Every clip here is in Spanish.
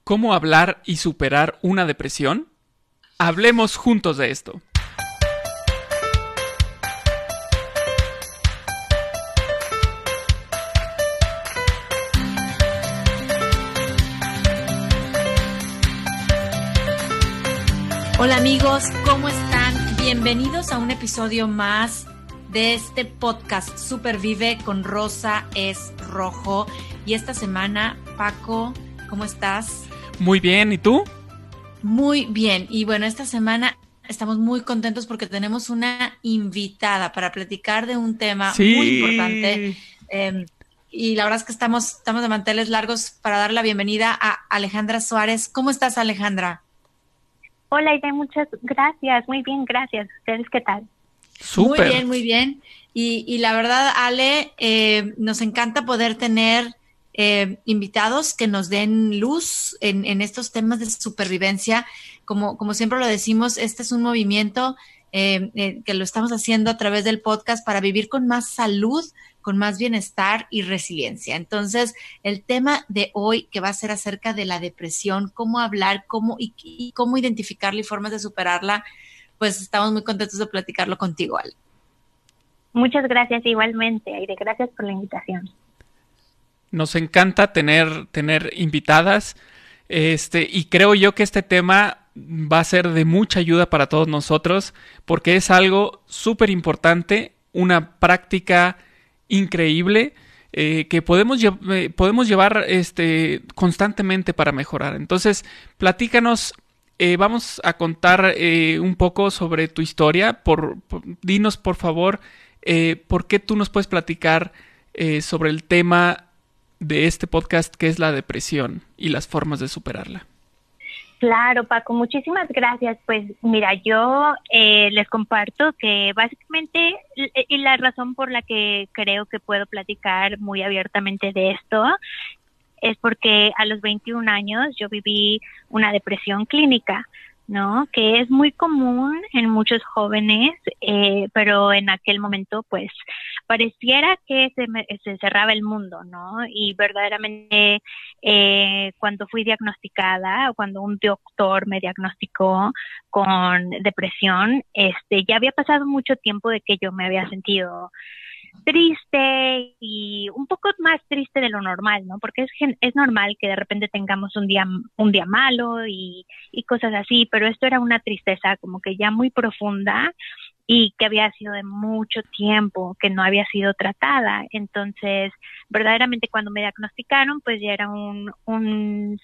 ¿Cómo hablar y superar una depresión? Hablemos juntos de esto. Hola amigos, ¿cómo están? Bienvenidos a un episodio más de este podcast Supervive con Rosa es Rojo. Y esta semana, Paco, ¿cómo estás? Muy bien, ¿y tú? Muy bien, y bueno, esta semana estamos muy contentos porque tenemos una invitada para platicar de un tema muy importante. Y la verdad es que estamos de manteles largos para dar la bienvenida a Alejandra Suárez. ¿Cómo estás, Alejandra? Hola, Aide, muchas gracias. Muy bien, gracias. ¿Ustedes qué tal? Súper. Muy bien, muy bien. Y la verdad, Ale, nos encanta poder tener invitados que nos den luz en estos temas de supervivencia. Como siempre lo decimos, este es un movimiento que lo estamos haciendo a través del podcast para vivir con más salud, con más bienestar y resiliencia. Entonces, el tema de hoy que va a ser acerca de la depresión, cómo hablar, cómo identificarla y formas de superarla, pues estamos muy contentos de platicarlo contigo, Ale. Muchas gracias igualmente, Aide. Gracias por la invitación. Nos encanta tener invitadas, y creo yo que este tema va a ser de mucha ayuda para todos nosotros, porque es algo súper importante, una práctica increíble que podemos llevar constantemente para mejorar. Entonces, platícanos, vamos a contar un poco sobre tu historia. Dinos, por favor, por qué tú nos puedes platicar sobre el tema de este podcast, que es la depresión y las formas de superarla. Claro, Paco, muchísimas gracias. Pues mira, yo les comparto que básicamente y la razón por la que creo que puedo platicar muy abiertamente de esto es porque a los 21 años yo viví una depresión clínica, ¿no? Que es muy común en muchos jóvenes, pero en aquel momento pues pareciera que se cerraba el mundo, ¿no? Y verdaderamente cuando fui diagnosticada o cuando un doctor me diagnosticó con depresión, ya había pasado mucho tiempo de que yo me había sentido triste y un poco más triste de lo normal, ¿no? Porque es normal que de repente tengamos un día malo y cosas así, pero esto era una tristeza como que ya muy profunda y que había sido de mucho tiempo, que no había sido tratada. Entonces, verdaderamente cuando me diagnosticaron, pues ya era un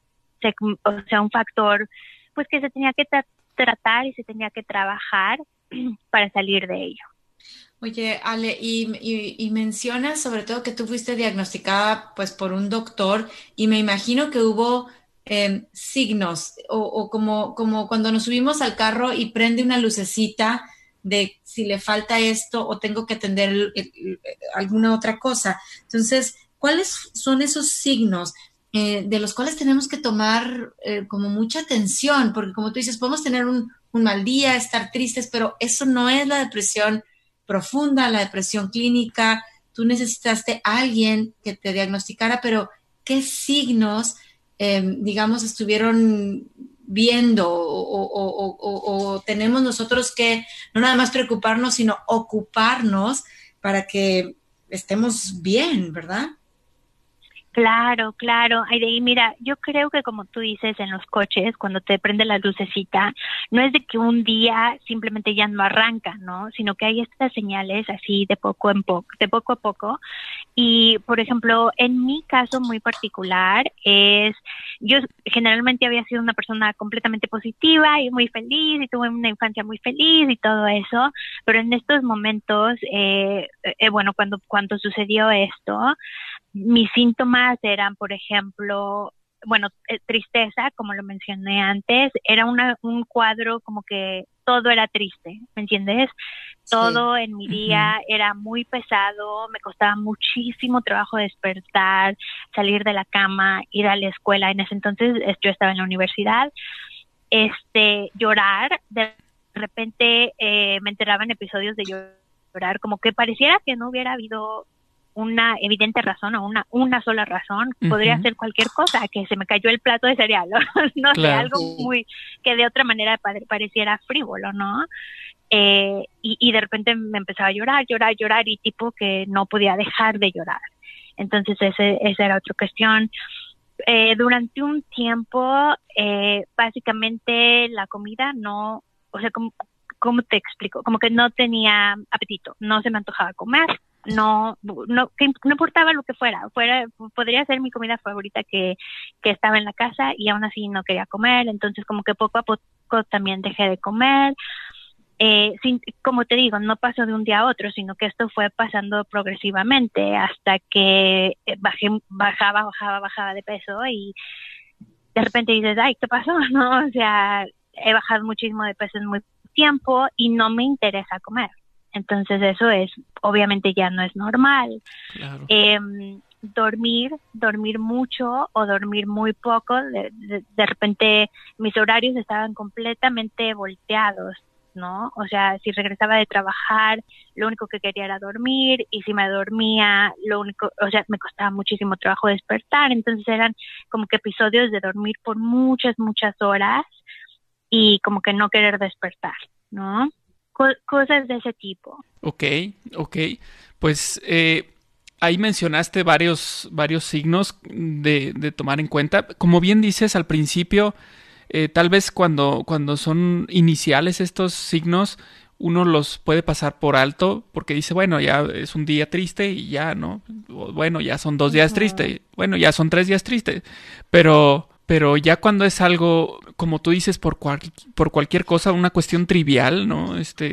factor pues que se tenía que tratar y se tenía que trabajar para salir de ello. Oye, Ale, y mencionas sobre todo que tú fuiste diagnosticada pues por un doctor y me imagino que hubo signos o como cuando nos subimos al carro y prende una lucecita de si le falta esto o tengo que atender alguna otra cosa. Entonces, ¿cuáles son esos signos de los cuales tenemos que tomar como mucha atención? Porque como tú dices, podemos tener un mal día, estar tristes, pero eso no es la depresión profunda, la depresión clínica. Tú necesitaste a alguien que te diagnosticara, pero ¿qué signos, digamos, estuvieron viendo o tenemos nosotros que no nada más preocuparnos, sino ocuparnos para que estemos bien, ¿verdad? Claro, claro. Aide, mira, yo creo que como tú dices en los coches, cuando te prende la lucecita, no es de que un día simplemente ya no arranca, ¿no? Sino que hay estas señales así de poco a poco. Y, por ejemplo, en mi caso muy particular yo generalmente había sido una persona completamente positiva y muy feliz y tuve una infancia muy feliz y todo eso, pero en estos momentos, bueno, cuando sucedió esto, mis síntomas eran, por ejemplo, bueno, tristeza, como lo mencioné antes, era un cuadro como que todo era triste, ¿me entiendes? Sí. Todo en mi día era muy pesado, me costaba muchísimo trabajo despertar, salir de la cama, ir a la escuela. En ese entonces yo estaba en la universidad, llorar, de repente me enteraba en episodios de llorar, como que pareciera que no hubiera habido una evidente razón o una sola razón. Podría ser cualquier cosa, que se me cayó el plato de cereal, no sé, algo muy que de otra manera pareciera frívolo, ¿no? Y de repente me empezaba a llorar y tipo que no podía dejar de llorar. Entonces esa era otra cuestión. Durante un tiempo, básicamente la comida no, o sea, ¿cómo te explico? Como que no tenía apetito, no se me antojaba comer, no importaba lo que fuera, podría ser mi comida favorita que estaba en la casa y aún así no quería comer, entonces como que poco a poco también dejé de comer. Como te digo, no pasó de un día a otro, sino que esto fue pasando progresivamente hasta que bajaba de peso y de repente dices, ay, ¿qué pasó? ¿No? O sea, he bajado muchísimo de peso en muy poco tiempo y no me interesa comer. Entonces eso obviamente ya no es normal. Claro. Dormir mucho o dormir muy poco, de repente mis horarios estaban completamente volteados, ¿no? O sea, si regresaba de trabajar, lo único que quería era dormir, y si me dormía, me costaba muchísimo trabajo despertar, entonces eran como que episodios de dormir por muchas horas y como que no querer despertar, ¿no? Cosas de ese tipo. Ok. Pues ahí mencionaste varios signos de tomar en cuenta. Como bien dices al principio, tal vez cuando son iniciales estos signos, uno los puede pasar por alto porque dice, bueno, ya es un día triste y ya, ¿no? Bueno, ya son 2 días tristes, bueno, ya son 3 días tristes, pero ya cuando es algo, como tú dices, por cualquier cosa, una cuestión trivial, ¿no?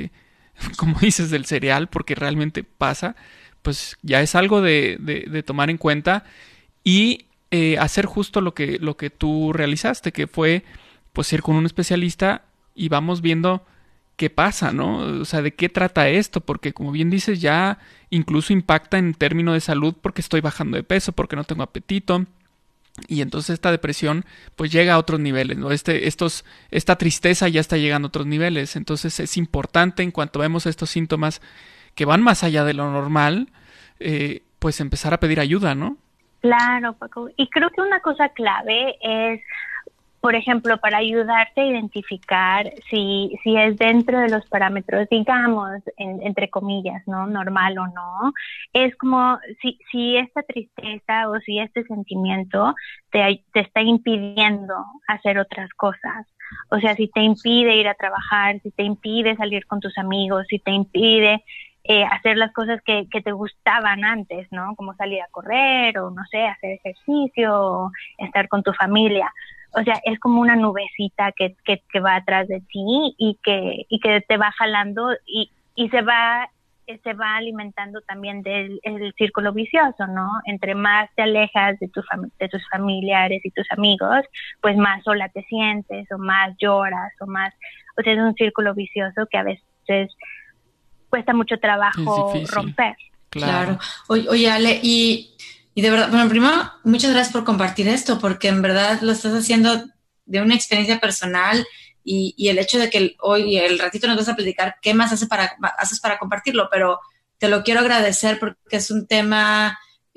Como dices del cereal, porque realmente pasa, pues ya es algo de tomar en cuenta y hacer justo lo que tú realizaste, que fue pues ir con un especialista y vamos viendo qué pasa, ¿no? O sea, de qué trata esto, porque como bien dices, ya incluso impacta en términos de salud porque estoy bajando de peso, porque no tengo apetito. Y entonces esta depresión pues llega a otros niveles, ¿no? Esta tristeza ya está llegando a otros niveles. Entonces es importante, en cuanto vemos estos síntomas que van más allá de lo normal, pues empezar a pedir ayuda, ¿no? Claro, Paco. Y creo que una cosa clave es, por ejemplo, para ayudarte a identificar si es dentro de los parámetros, digamos, entre comillas, ¿no? Normal o no, es como si esta tristeza o si este sentimiento te está impidiendo hacer otras cosas. O sea, si te impide ir a trabajar, si te impide salir con tus amigos, si te impide hacer las cosas que te gustaban antes, ¿no? Como salir a correr o, no sé, hacer ejercicio o estar con tu familia. O sea, es como una nubecita que va atrás de ti y que te va jalando y se va alimentando también del círculo vicioso, ¿no? Entre más te alejas de tus familiares y tus amigos, pues más sola te sientes o más lloras o sea, es un círculo vicioso que a veces cuesta mucho trabajo romper. Claro. Oye, Ale, y de verdad, bueno, primero, muchas gracias por compartir esto, porque en verdad lo estás haciendo de una experiencia personal y el hecho de que hoy, el ratito nos vas a platicar qué más haces para compartirlo, pero te lo quiero agradecer porque es un tema,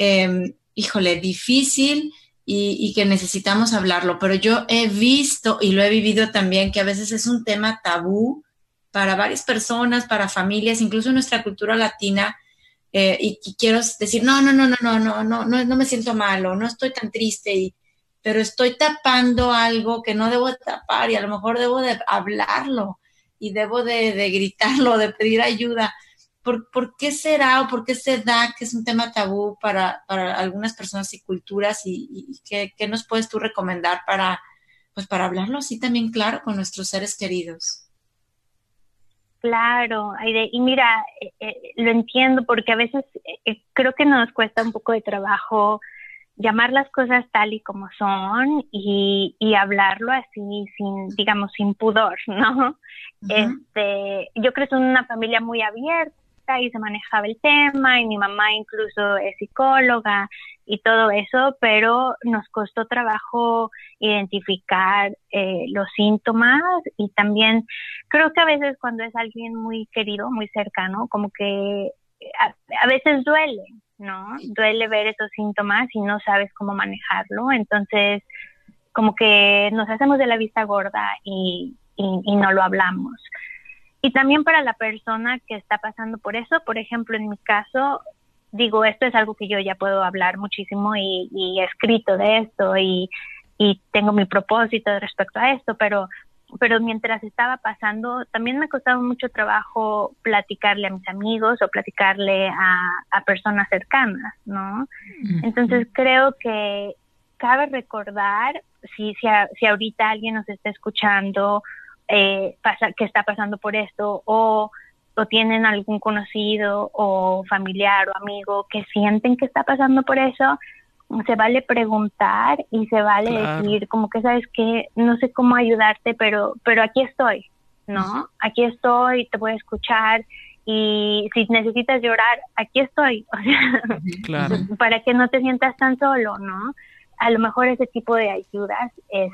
difícil y que necesitamos hablarlo, pero yo he visto y lo he vivido también que a veces es un tema tabú para varias personas, para familias, incluso en nuestra cultura latina. Y quiero decir, no me siento mal o no estoy tan triste, pero estoy tapando algo que no debo de tapar y a lo mejor debo de hablarlo y debo de gritarlo, de pedir ayuda. ¿Por qué será o por qué se da que es un tema tabú para algunas personas y culturas y qué nos puedes tú recomendar para hablarlo así también claro con nuestros seres queridos? Claro, Aide, y mira, lo entiendo porque a veces creo que nos cuesta un poco de trabajo llamar las cosas tal y como son y hablarlo así sin pudor, ¿no? Uh-huh. Yo crecí en una familia muy abierta y se manejaba el tema y mi mamá incluso es psicóloga y todo eso, pero nos costó trabajo identificar los síntomas y también creo que a veces cuando es alguien muy querido, muy cercano, como que a veces duele, ¿no? Duele ver esos síntomas y no sabes cómo manejarlo, entonces como que nos hacemos de la vista gorda y no lo hablamos. Y también para la persona que está pasando por eso, por ejemplo, en mi caso, digo, esto es algo que yo ya puedo hablar muchísimo y he escrito de esto y tengo mi propósito respecto a esto, pero mientras estaba pasando, también me costaba mucho trabajo platicarle a mis amigos o platicarle a personas cercanas, ¿no? Entonces creo que cabe recordar, si ahorita alguien nos está escuchando, que está pasando por esto, o tienen algún conocido o familiar o amigo que sienten que está pasando por eso, se vale preguntar y se vale decir como que, ¿sabes qué? No sé cómo ayudarte, pero aquí estoy, ¿no? Aquí estoy, te voy a escuchar, y si necesitas llorar, aquí estoy, o sea, para que no te sientas tan solo, ¿no? A lo mejor ese tipo de ayudas,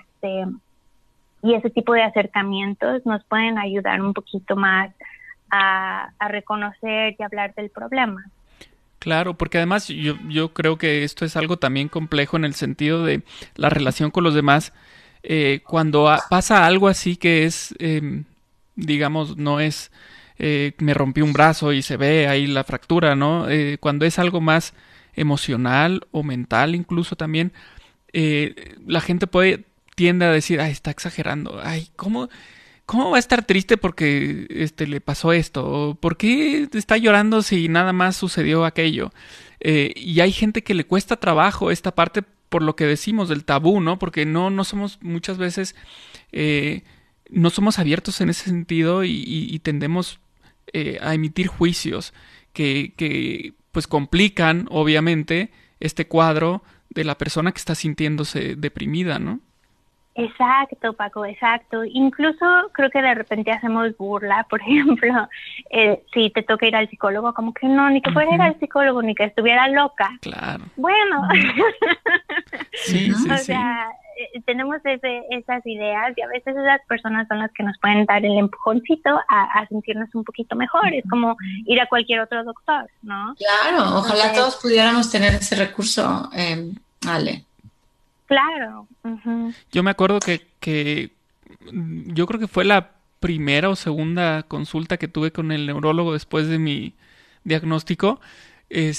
y ese tipo de acercamientos nos pueden ayudar un poquito más a reconocer y hablar del problema. Claro, porque además yo creo que esto es algo también complejo en el sentido de la relación con los demás. Cuando pasa algo así que es, digamos, no es me rompí un brazo y se ve ahí la fractura, ¿no? Cuando es algo más emocional o mental incluso también, la gente tiende a decir, ay, está exagerando, ay, ¿cómo va a estar triste porque le pasó esto? ¿O por qué está llorando si nada más sucedió aquello? Y hay gente que le cuesta trabajo esta parte por lo que decimos del tabú, ¿no? Porque no somos muchas veces, no somos abiertos en ese sentido y tendemos a emitir juicios que pues complican, obviamente, este cuadro de la persona que está sintiéndose deprimida, ¿no? Exacto, Paco, exacto. Incluso creo que de repente hacemos burla, por ejemplo, si te toca ir al psicólogo, como que no, ni que fuera ir al psicólogo, ni que estuviera loca. Claro. Bueno, sí, o sea, tenemos esas ideas y a veces esas personas son las que nos pueden dar el empujoncito a sentirnos un poquito mejor. Es como ir a cualquier otro doctor, ¿no? Claro, ojalá todos pudiéramos tener ese recurso, Ale. Claro. Uh-huh. Yo me acuerdo que yo creo que fue la primera o segunda consulta que tuve con el neurólogo después de mi diagnóstico. Él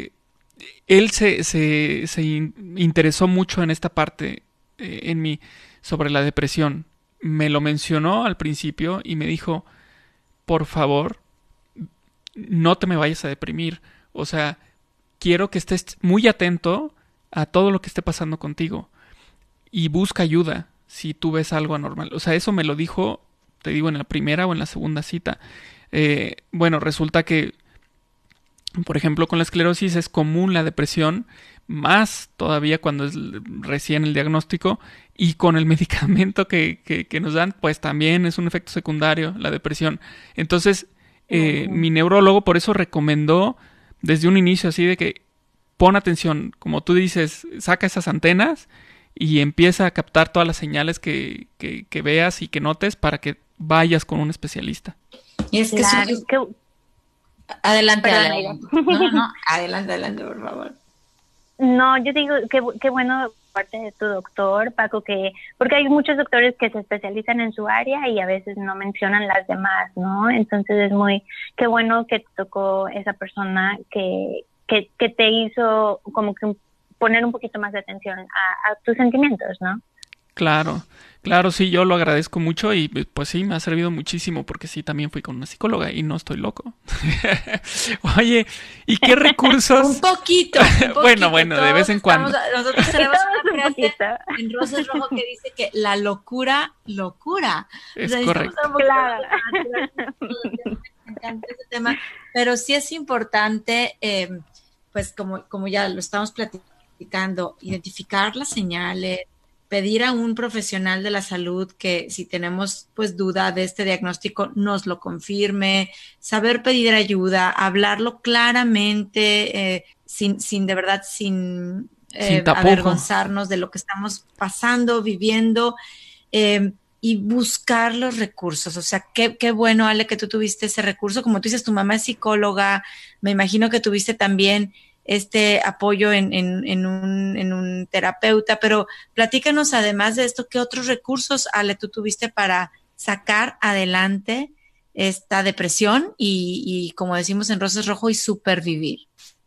se interesó mucho en esta parte en mí sobre la depresión. Me lo mencionó al principio y me dijo, por favor, no te me vayas a deprimir. O sea, quiero que estés muy atento a todo lo que esté pasando contigo y busca ayuda si tú ves algo anormal. O sea, eso me lo dijo, te digo, en la primera o en la segunda cita. Bueno, resulta que, por ejemplo, con la esclerosis es común la depresión, más todavía cuando es recién el diagnóstico, y con el medicamento que nos dan, pues también es un efecto secundario, la depresión. Entonces, mi neurólogo por eso recomendó desde un inicio así de que pon atención, como tú dices, saca esas antenas y empieza a captar todas las señales que veas y que notes para que vayas con un especialista. Y es que claro, adelante, No, adelante, por favor. No, yo digo qué bueno parte de tu doctor, Paco, porque hay muchos doctores que se especializan en su área y a veces no mencionan las demás, ¿no? Entonces qué bueno que te tocó esa persona que te hizo como que poner un poquito más de atención a tus sentimientos, ¿no? Claro, sí, yo lo agradezco mucho y pues sí, me ha servido muchísimo porque sí, también fui con una psicóloga y no estoy loco. Oye, ¿y qué recursos? Un poquito. Bueno, de vez en cuando. Nosotros tenemos una frase en Rosas Rojo que dice que la locura. Es correcto. Claro. Me encanta ese tema, pero sí es importante, pues como ya lo estamos platicando, identificar las señales, pedir a un profesional de la salud que si tenemos pues duda de este diagnóstico nos lo confirme, saber pedir ayuda, hablarlo claramente, sin avergonzarnos de lo que estamos pasando, viviendo, y buscar los recursos. O sea, qué bueno, Ale, que tú tuviste ese recurso. Como tú dices, tu mamá es psicóloga, me imagino que tuviste también este apoyo en un terapeuta, pero platícanos además de esto, ¿qué otros recursos, Ale, tú tuviste para sacar adelante esta depresión y como decimos en Rosas Rojo, y supervivir?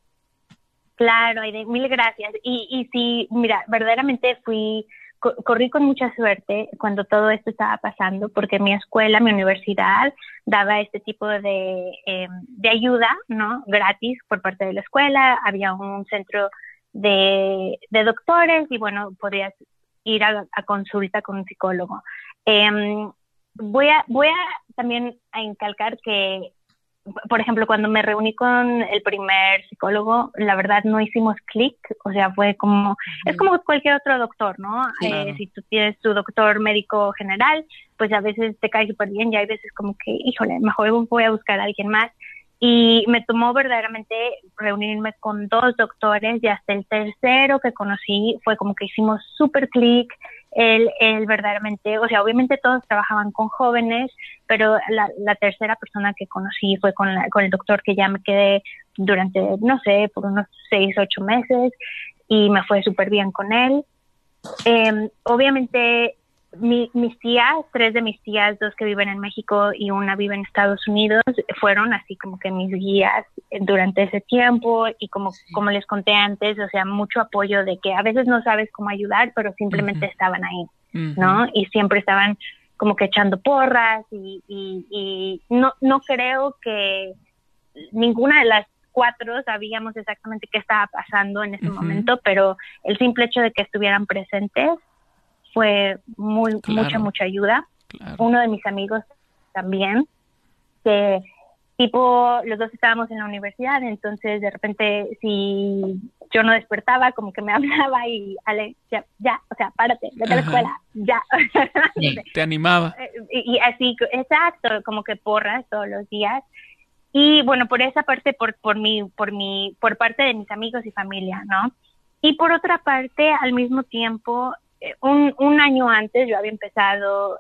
Claro, Aide, mil gracias. Y sí, mira, verdaderamente corrí con mucha suerte cuando todo esto estaba pasando, porque mi escuela, mi universidad, daba este tipo de ayuda, ¿no? Gratis por parte de la escuela. Había un centro de doctores y, bueno, podías ir a consulta con un psicólogo. Voy a también a incalcar que, por ejemplo, cuando me reuní con el primer psicólogo, la verdad no hicimos clic, o sea, fue como, es como cualquier otro doctor, ¿no? Claro. Si tú tienes tu doctor médico general, pues a veces te cae súper bien y hay veces como que, híjole, mejor voy a buscar a alguien más. Y me tomó verdaderamente reunirme con 2 doctores y hasta el tercero que conocí fue como que hicimos súper clic. Él verdaderamente, o sea, obviamente todos trabajaban con jóvenes, pero la tercera persona que conocí fue con el doctor que ya me quedé durante, no sé, por unos 6, 8 meses y me fue súper bien con él. Obviamente mis tías, 3 de mis tías, 2 que viven en México y una vive en Estados Unidos, fueron así como que mis guías durante ese tiempo y como les conté antes, o sea, mucho apoyo de que a veces no sabes cómo ayudar, pero simplemente estaban ahí, ¿no? Y siempre estaban como que echando porras y no creo que ninguna de las 4 sabíamos exactamente qué estaba pasando en ese momento, pero el simple hecho de que estuvieran presentes fue mucha ayuda. Claro. Uno de mis amigos también, que tipo, los 2 estábamos en la universidad, entonces de repente si yo no despertaba, como que me hablaba y Ale, ya, o sea, párate, vete a la escuela, ya. Te animaba. Y así, exacto, como que porras todos los días. Y bueno, por esa parte, por parte de mis amigos y familia, ¿no? Y por otra parte, al mismo tiempo, un año antes yo había empezado,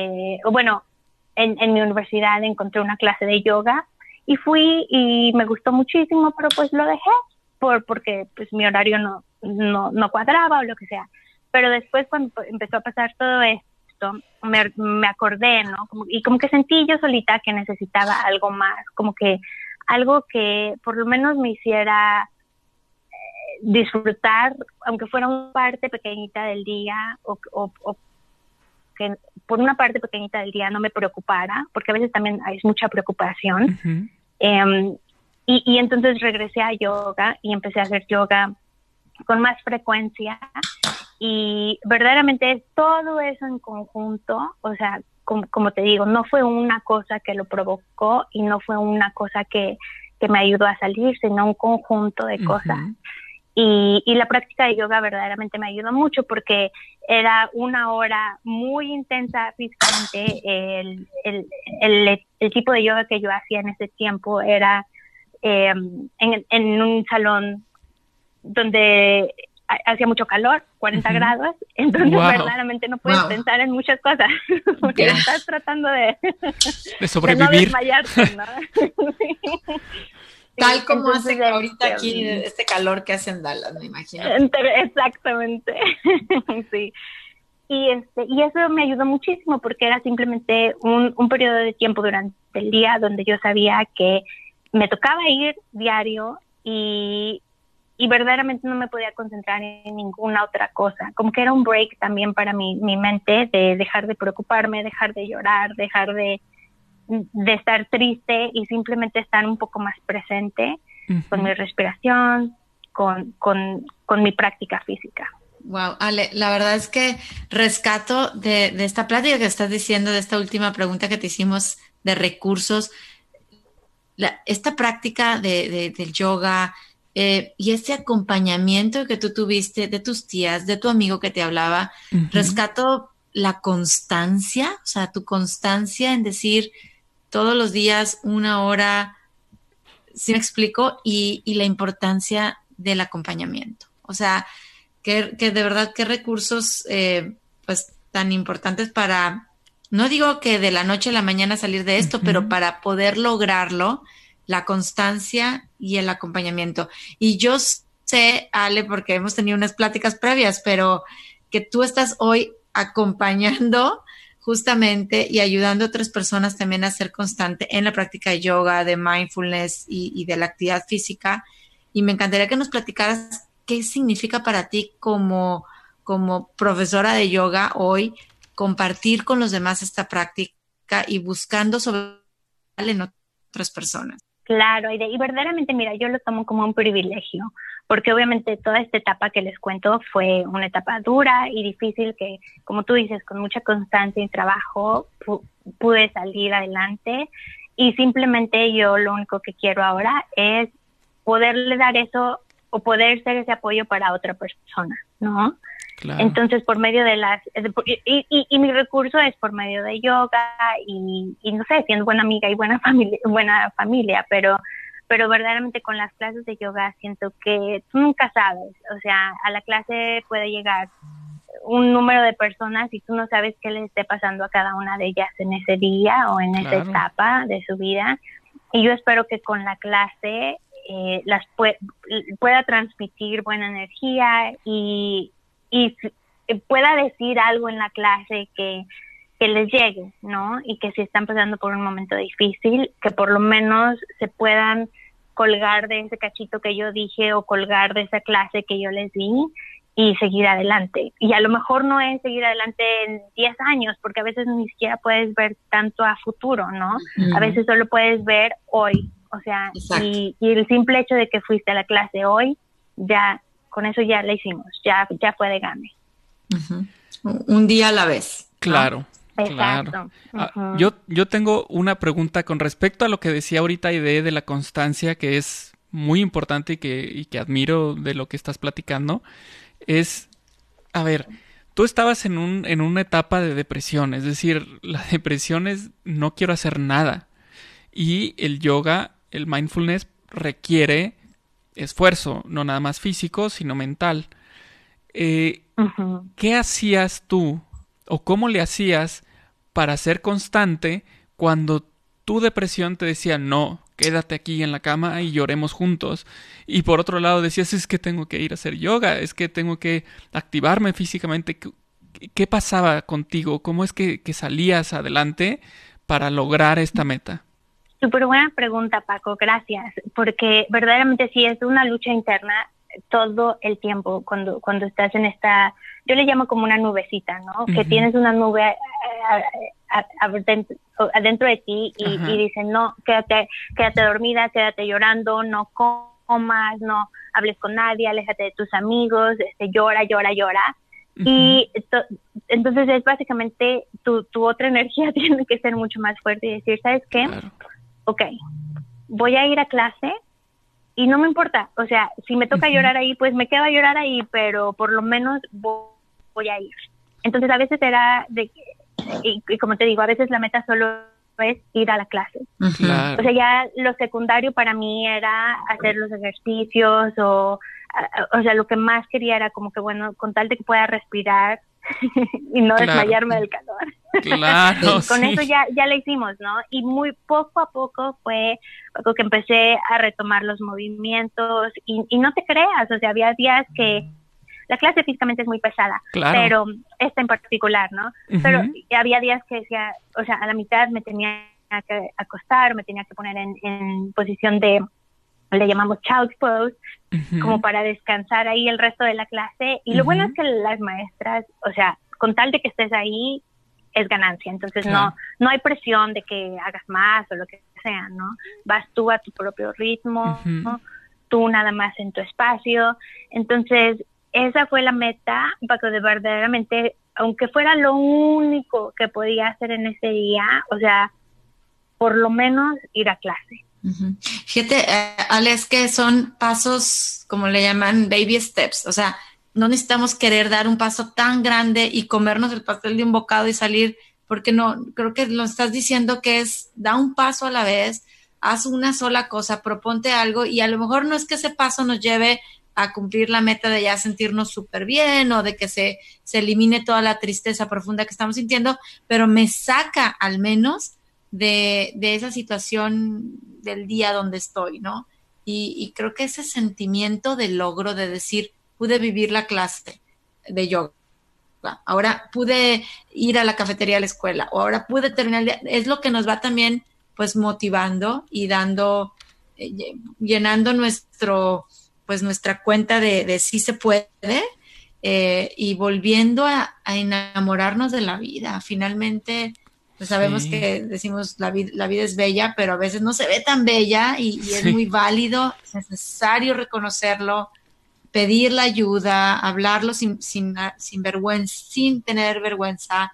en mi universidad encontré una clase de yoga y fui y me gustó muchísimo, pero pues lo dejé porque pues mi horario no cuadraba o lo que sea. Pero después cuando empezó a pasar todo esto, me acordé, ¿no? Como que sentí yo solita que necesitaba algo más, como que algo que por lo menos me hiciera disfrutar, aunque fuera una parte pequeñita del día o que por una parte pequeñita del día no me preocupara, porque a veces también hay mucha preocupación. Y entonces regresé a yoga y empecé a hacer yoga con más frecuencia y verdaderamente todo eso en conjunto, o sea, como te digo, no fue una cosa que lo provocó y no fue una cosa que me ayudó a salir, sino un conjunto de cosas. Y la práctica de yoga verdaderamente me ayudó mucho porque era una hora muy intensa físicamente. El tipo de yoga que yo hacía en ese tiempo era en un salón donde hacía mucho calor, 40 grados, entonces verdaderamente no puedes pensar en muchas cosas porque estás tratando de sobrevivir, de no desmayarte, ¿no? Tal como hace ahorita aquí este calor que hace en Dallas, me imagino. Exactamente, sí. Y eso me ayudó muchísimo porque era simplemente un periodo de tiempo durante el día donde yo sabía que me tocaba ir diario y verdaderamente no me podía concentrar en ninguna otra cosa. Como que era un break también para mi mente de dejar de preocuparme, dejar de llorar, dejar de estar triste y simplemente estar un poco más presente con mi respiración, con mi práctica física. Wow, Ale, la verdad es que rescato de esta plática que estás diciendo, de esta última pregunta que te hicimos de recursos, esta práctica del yoga y este acompañamiento que tú tuviste de tus tías, de tu amigo que te hablaba, rescato la constancia, o sea, tu constancia en decir todos los días 1 hora, ¿sí me explico? Y la importancia del acompañamiento. O sea, que de verdad, qué recursos pues tan importantes para, no digo que de la noche a la mañana salir de esto, pero para poder lograrlo, la constancia y el acompañamiento. Y yo sé, Ale, porque hemos tenido unas pláticas previas, pero que tú estás hoy acompañando justamente y ayudando a otras personas también a ser constante en la práctica de yoga, de mindfulness y de la actividad física. Y me encantaría que nos platicaras qué significa para ti como profesora de yoga hoy compartir con los demás esta práctica y buscando sobre en otras personas. Claro, y verdaderamente, mira, yo lo tomo como un privilegio, porque obviamente toda esta etapa que les cuento fue una etapa dura y difícil que, como tú dices, con mucha constancia y trabajo pude salir adelante, y simplemente yo lo único que quiero ahora es poderle dar eso o poder ser ese apoyo para otra persona, ¿no? Claro. Entonces, por medio de y mi recurso es por medio de yoga y no sé, siendo buena amiga y buena familia, pero verdaderamente con las clases de yoga siento que tú nunca sabes, o sea, a la clase puede llegar un número de personas y tú no sabes qué les esté pasando a cada una de ellas en ese día o en esa etapa de su vida, y yo espero que con la clase pueda transmitir buena energía y pueda decir algo en la clase que les llegue, ¿no? Y que si están pasando por un momento difícil, que por lo menos se puedan colgar de ese cachito que yo dije o colgar de esa clase que yo les di y seguir adelante. Y a lo mejor no es seguir adelante en 10 años, porque a veces ni siquiera puedes ver tanto a futuro, ¿no? A veces solo puedes ver hoy, o sea, y el simple hecho de que fuiste a la clase hoy, ya con eso ya la hicimos, ya fue de gane. Un día a la vez, ¿no? Claro. Exacto. Claro. Yo tengo una pregunta con respecto a lo que decía ahorita Aide de la constancia, que es muy importante y que admiro de lo que estás platicando. Es, a ver, tú estabas en una etapa de depresión, es decir, la depresión es no quiero hacer nada. Y el yoga, el mindfulness requiere esfuerzo, no nada más físico, sino mental. ¿Qué hacías tú o cómo le hacías para ser constante cuando tu depresión te decía no, quédate aquí en la cama y lloremos juntos? Y por otro lado decías, es que tengo que ir a hacer yoga, es que tengo que activarme físicamente. ¿Qué pasaba contigo? ¿Cómo es que salías adelante para lograr esta meta? Súper buena pregunta, Paco, gracias, porque verdaderamente sí es una lucha interna todo el tiempo cuando estás en esta, yo le llamo como una nubecita, ¿no? Que tienes una nube adentro de ti y dicen, no, quédate dormida, quédate llorando, no comas, no hables con nadie, aléjate de tus amigos, llora. Y entonces es básicamente tu otra energía tiene que ser mucho más fuerte y decir, ¿sabes qué? Claro. Okay, voy a ir a clase y no me importa, o sea, si me toca llorar ahí, pues me quedo a llorar ahí, pero por lo menos voy a ir. Entonces a veces era y como te digo, a veces la meta solo es ir a la clase. Claro. O sea, ya lo secundario para mí era hacer los ejercicios o sea, lo que más quería era como que, bueno, con tal de que pueda respirar y no desmayarme del calor. Claro, con eso ya la hicimos, ¿no? Y muy poco a poco fue algo que empecé a retomar los movimientos y no te creas, o sea, había días que la clase físicamente es muy pesada, pero esta en particular, ¿no? Pero había días que decía, o sea, a la mitad me tenía que acostar, me tenía que poner en posición le llamamos child's pose, como para descansar ahí el resto de la clase. Y lo bueno es que las maestras, o sea, con tal de que estés ahí, es ganancia. Entonces no hay presión de que hagas más o lo que sea, ¿no? Vas tú a tu propio ritmo, ¿no? Tú nada más en tu espacio. Entonces, esa fue la meta, para que verdaderamente, aunque fuera lo único que podía hacer en ese día, o sea, por lo menos ir a clase. Fíjate, Ale, es que son pasos, como le llaman, baby steps. O sea, no necesitamos querer dar un paso tan grande y comernos el pastel de un bocado y salir, porque no, creo que lo estás diciendo que es, da un paso a la vez, haz una sola cosa, proponte algo y a lo mejor no es que ese paso nos lleve a cumplir la meta de ya sentirnos súper bien o de que se elimine toda la tristeza profunda que estamos sintiendo, pero me saca al menos de esa situación del día donde estoy, ¿no? Y creo que ese sentimiento de logro, de decir, pude vivir la clase de yoga, ahora pude ir a la cafetería de la escuela, o ahora pude terminar el día, es lo que nos va también pues motivando y dando, llenando nuestra cuenta de sí se puede, y volviendo a enamorarnos de la vida. Finalmente, pues sabemos que decimos la vida es bella, pero a veces no se ve tan bella y es muy válido, es necesario reconocerlo, pedir la ayuda, hablarlo sin vergüenza, sin tener vergüenza,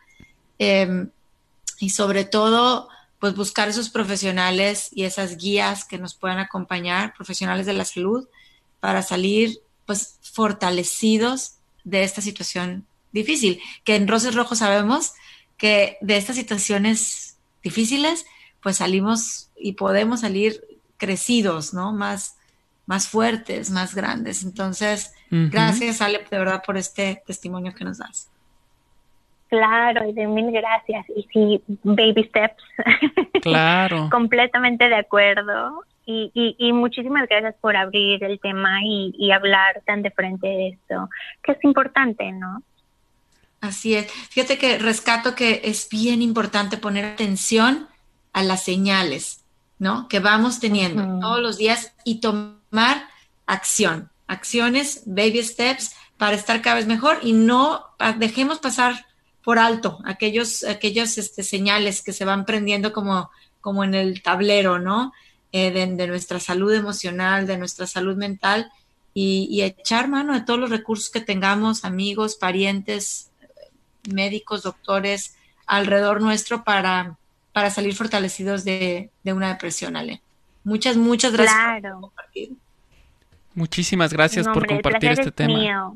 y sobre todo, pues buscar esos profesionales y esas guías que nos puedan acompañar, profesionales de la salud, para salir pues fortalecidos de esta situación difícil, que en Roses Rojos sabemos que de estas situaciones difíciles pues salimos y podemos salir crecidos, ¿no? Más fuertes, más grandes. Entonces, gracias, Ale, de verdad, por este testimonio que nos das. Claro, y de mil gracias. Y sí, baby steps. Claro. Completamente de acuerdo. Y muchísimas gracias por abrir el tema y hablar tan de frente de esto, que es importante, ¿no? Así es. Fíjate que rescato que es bien importante poner atención a las señales, ¿no? Que vamos teniendo todos los días y tomar acciones, baby steps, para estar cada vez mejor y no dejemos pasar por alto aquellos señales que se van prendiendo como en el tablero, ¿no? De nuestra salud emocional, de nuestra salud mental y echar mano de todos los recursos que tengamos, amigos, parientes, médicos, doctores alrededor nuestro para salir fortalecidos de una depresión, Ale. Muchas gracias por compartir. Muchísimas gracias por compartir este tema. Mío.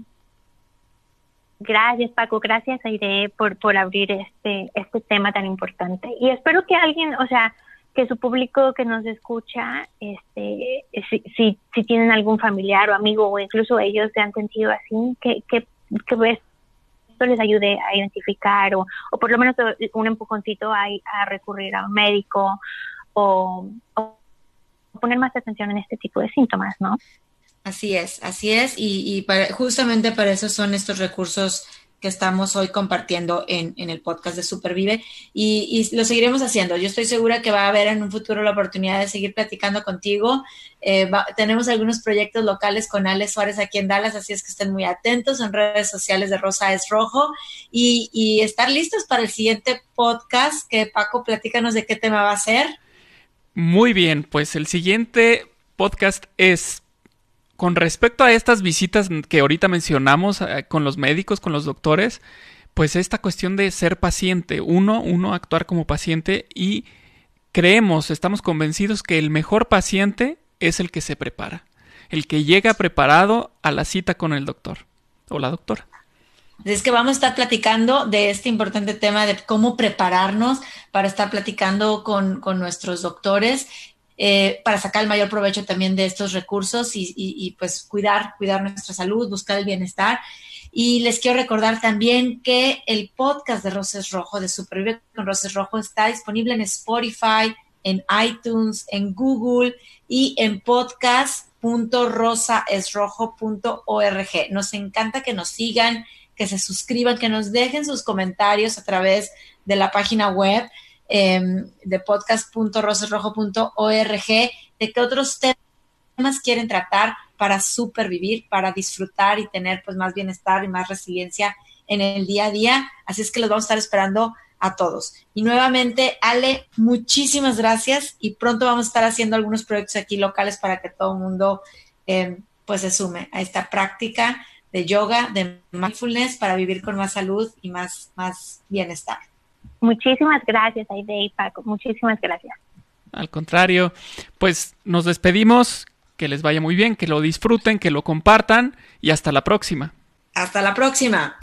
Gracias, Paco. Gracias, Aide, por abrir este tema tan importante. Y espero que alguien, o sea, que su público que nos escucha, si tienen algún familiar o amigo o incluso ellos se han sentido así, que esto les ayude a identificar o por lo menos un empujoncito a recurrir a un médico o poner más atención en este tipo de síntomas, ¿no? Así es, y justamente para eso son estos recursos que estamos hoy compartiendo en el podcast de Supervive y lo seguiremos haciendo. Yo estoy segura que va a haber en un futuro la oportunidad de seguir platicando contigo. Tenemos algunos proyectos locales con Ale Suárez aquí en Dallas, así es que estén muy atentos en redes sociales de Rosa es Rojo y estar listos para el siguiente podcast, que Paco, platícanos de qué tema va a ser. Muy bien, pues el siguiente podcast es con respecto a estas visitas que ahorita mencionamos con los médicos, con los doctores, pues esta cuestión de ser paciente, uno actuar como paciente y estamos convencidos que el mejor paciente es el que se prepara, el que llega preparado a la cita con el doctor o la doctora. Es que vamos a estar platicando de este importante tema de cómo prepararnos para estar platicando con nuestros doctores, para sacar el mayor provecho también de estos recursos y pues cuidar nuestra salud, buscar el bienestar. Y les quiero recordar también que el podcast de Roses Rojo, de Supervive con Roses Rojo, está disponible en Spotify, en iTunes, en Google y en podcast.rosaesrojo.org. Nos encanta que nos sigan, que se suscriban, que nos dejen sus comentarios a través de la página web de podcast.rosesrojo.org, de qué otros temas quieren tratar para supervivir, para disfrutar y tener pues más bienestar y más resiliencia en el día a día. Así es que los vamos a estar esperando a todos. Y nuevamente, Ale, muchísimas gracias y pronto vamos a estar haciendo algunos proyectos aquí locales para que todo el mundo pues se sume a esta práctica de yoga, de mindfulness, para vivir con más salud y más bienestar. Muchísimas gracias, Aide y Paco. Muchísimas gracias. Al contrario, pues nos despedimos. Que les vaya muy bien, que lo disfruten, que lo compartan y hasta la próxima. Hasta la próxima.